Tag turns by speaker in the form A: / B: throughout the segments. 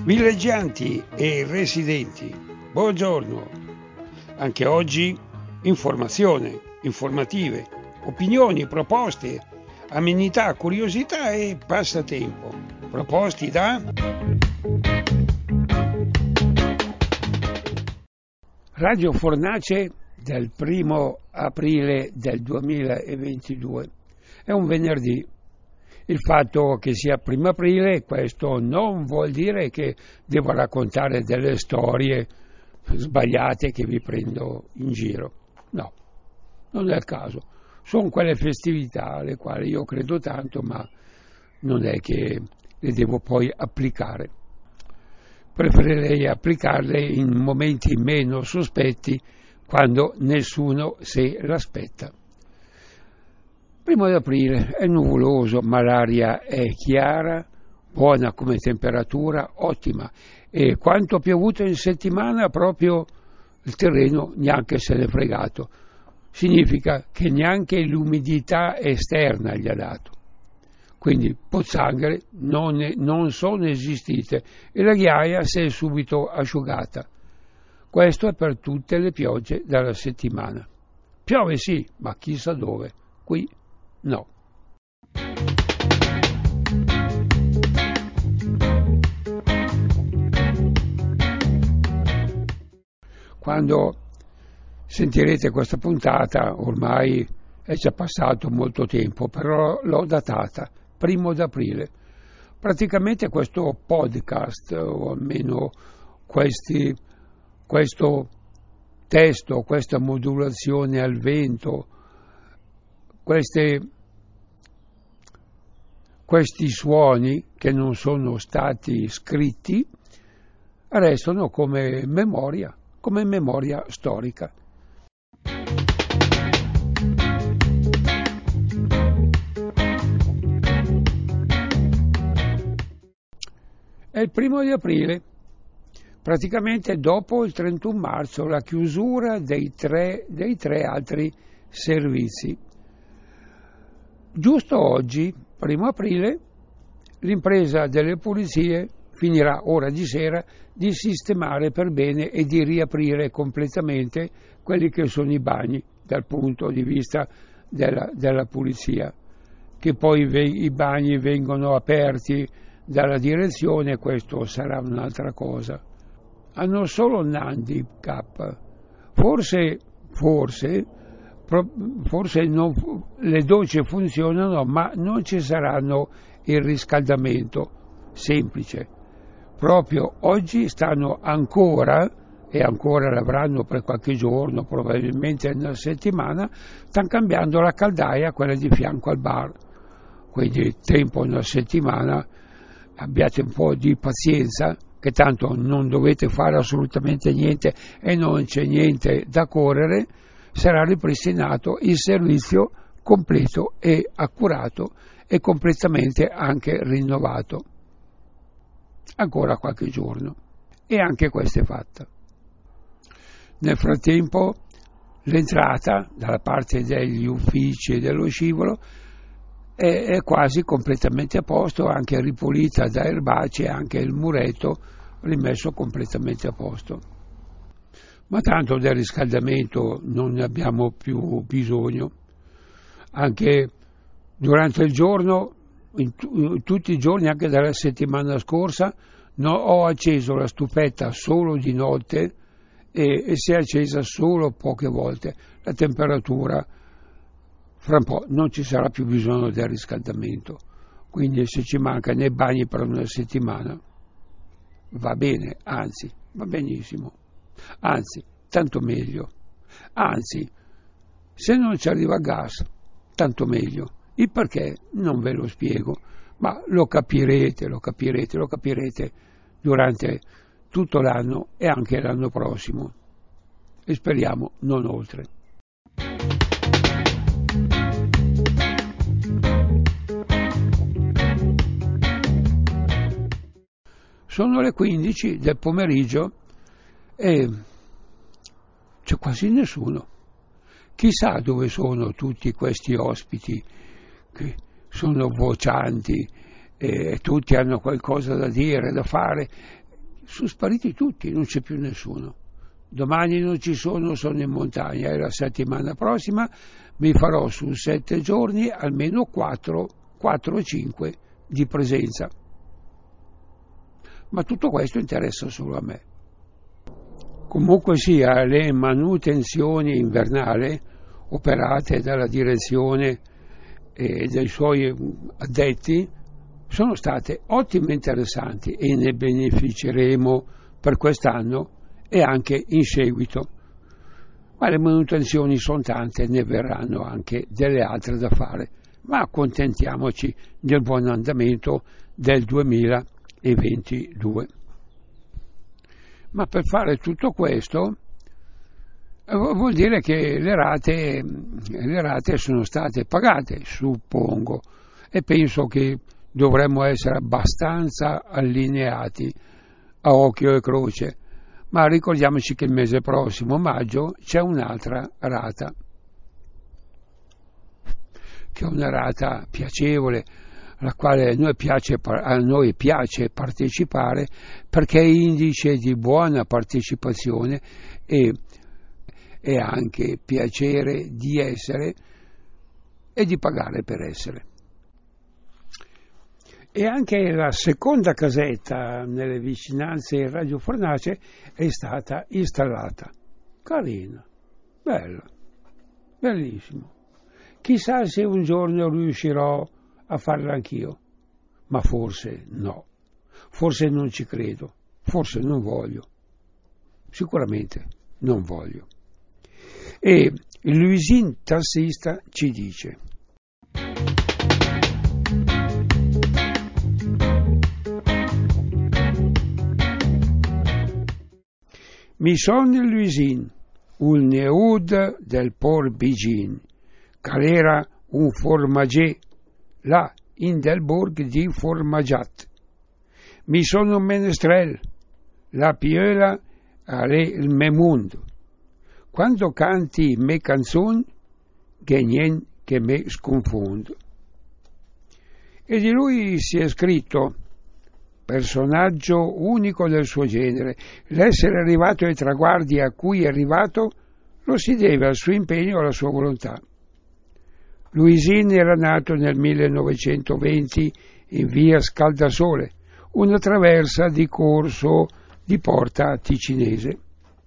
A: Villeggianti e residenti, buongiorno. Anche oggi informazione, informative, opinioni, proposte, amenità, curiosità e passatempo. Proposti da Radio Fornace del 1 aprile del 2022. È un venerdì. Il fatto che sia 1 aprile, questo non vuol dire che devo raccontare delle storie sbagliate che vi prendo in giro. No, non è il caso. Sono quelle festività alle quali io credo tanto, ma non è che le devo poi applicare. Preferirei applicarle in momenti meno sospetti, quando nessuno se l'aspetta. 1 aprile è nuvoloso, ma l'aria è chiara, buona come temperatura, ottima. E quanto ha piovuto in settimana, proprio il terreno neanche se n'è fregato. Significa che neanche l'umidità esterna gli ha dato. Quindi pozzanghere non sono esistite e la ghiaia si è subito asciugata. Questo è per tutte le piogge della settimana. Piove sì, ma chissà dove. Qui no. Quando sentirete questa puntata, ormai è già passato molto tempo, però l'ho datata, 1 aprile. Praticamente questo podcast, o almeno questo testo, questa modulazione al vento, questi suoni che non sono stati scritti restano come memoria storica. È il 1 di aprile, praticamente dopo il 31 marzo, la chiusura dei tre altri servizi. Giusto oggi, 1 aprile, l'impresa delle pulizie finirà ora di sera di sistemare per bene e di riaprire completamente quelli che sono i bagni dal punto di vista della pulizia. Che poi i bagni vengono aperti dalla direzione, questo sarà un'altra cosa. Hanno solo un handicap, forse le docce funzionano, ma non ci saranno il riscaldamento semplice. Proprio oggi stanno ancora, e ancora l'avranno per qualche giorno, probabilmente una settimana, stanno cambiando la caldaia, quella di fianco al bar. Quindi tempo una settimana, abbiate un po' di pazienza, che tanto non dovete fare assolutamente niente e non c'è niente da correre, sarà ripristinato il servizio completo e accurato e completamente anche rinnovato. Ancora qualche giorno e anche questa è fatta. Nel frattempo l'entrata dalla parte degli uffici e dello scivolo è quasi completamente a posto, anche ripulita da erbacee, anche il muretto rimesso completamente a posto. Ma tanto del riscaldamento non ne abbiamo più bisogno. Anche durante il giorno, tutti i giorni, anche dalla settimana scorsa, ho acceso la stufetta solo di notte e si è accesa solo poche volte. La temperatura fra un po' non ci sarà più bisogno del riscaldamento, quindi se ci manca nei bagni per una settimana va bene, anzi va benissimo, anzi tanto meglio, anzi se non ci arriva gas tanto meglio. Il perché non ve lo spiego, ma lo capirete durante tutto l'anno e anche l'anno prossimo e speriamo non oltre. Sono le 15 del pomeriggio e c'è quasi nessuno. Chissà dove sono tutti questi ospiti che sono vocianti e tutti hanno qualcosa da dire, da fare. sono spariti tutti, non c'è più nessuno. Domani non ci sono in montagna, e la settimana prossima mi farò su 7 giorni almeno 4 o 5 di presenza. Ma tutto questo interessa solo a me. Comunque sia, le manutenzioni invernali operate dalla direzione e dai suoi addetti sono state ottime e interessanti e ne beneficeremo per quest'anno e anche in seguito. Ma le manutenzioni sono tante e ne verranno anche delle altre da fare, ma accontentiamoci del buon andamento del 2022. Ma per fare tutto questo vuol dire che le rate sono state pagate, suppongo, e penso che dovremmo essere abbastanza allineati a occhio e croce. Ma ricordiamoci che il mese prossimo, maggio, c'è un'altra rata, che è una rata piacevole, alla quale a noi piace partecipare, perché è indice di buona partecipazione e anche piacere di essere e di pagare per essere. E anche la seconda casetta nelle vicinanze Radio Fornace è stata installata. Carina, bella, bellissimo. Chissà se un giorno riuscirò a farla anch'io, ma forse no, forse non ci credo, forse non voglio, sicuramente non voglio. E Luisin tassista ci dice: mi son Luisin, un neud del Port Bigin, cal era un formager, là in del borg di Formagiat. Mi sono un menestrel, la piola ale il me mondo. Quando canti me canzon, che nien che me sconfondo. E di lui si è scritto: personaggio unico del suo genere, l'essere arrivato ai traguardi a cui è arrivato lo si deve al suo impegno e alla sua volontà. Luisin era nato nel 1920 in via Scaldasole, una traversa di corso di Porta Ticinese.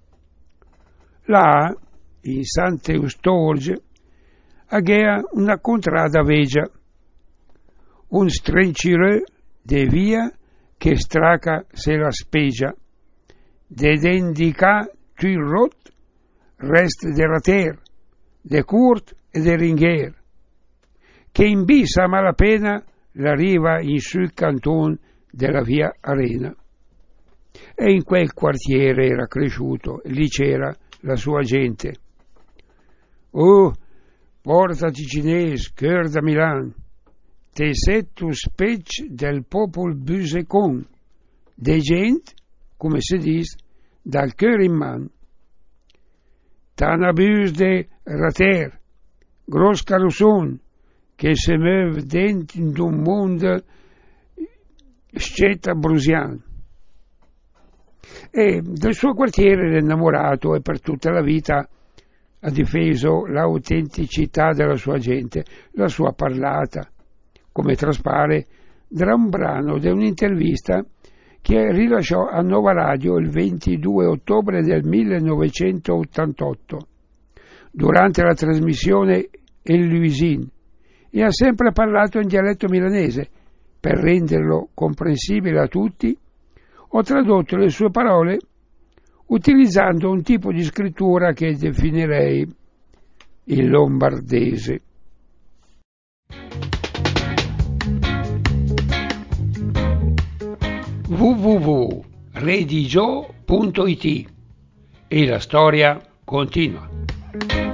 A: Là, in Sant'Eustorge, aveva una contrada vegia, un strencireux de via che straca se la spegia, ded'indica tu rot, rest de rater, de court e de ringher, che in bis a malapena la riva in sul canton della via Arena. E in quel quartiere era cresciuto, lì c'era la sua gente. Oh, Porta Ticinese, cœur de Milan, te set tu spec del popol busecon, de gent, come si dice, dal cœur in man. T'an abus de rater, gros carusson, che se meuve dentro d'un monde sceta brusian. E del suo quartiere era innamorato e per tutta la vita ha difeso l'autenticità della sua gente, la sua parlata, come traspare da un brano di un'intervista che rilasciò a Nova Radio il 22 ottobre del 1988, durante la trasmissione El Luisin, e ha sempre parlato in dialetto milanese. Per renderlo comprensibile a tutti, ho tradotto le sue parole utilizzando un tipo di scrittura che definirei il lombardese. www.redigio.it e la storia continua.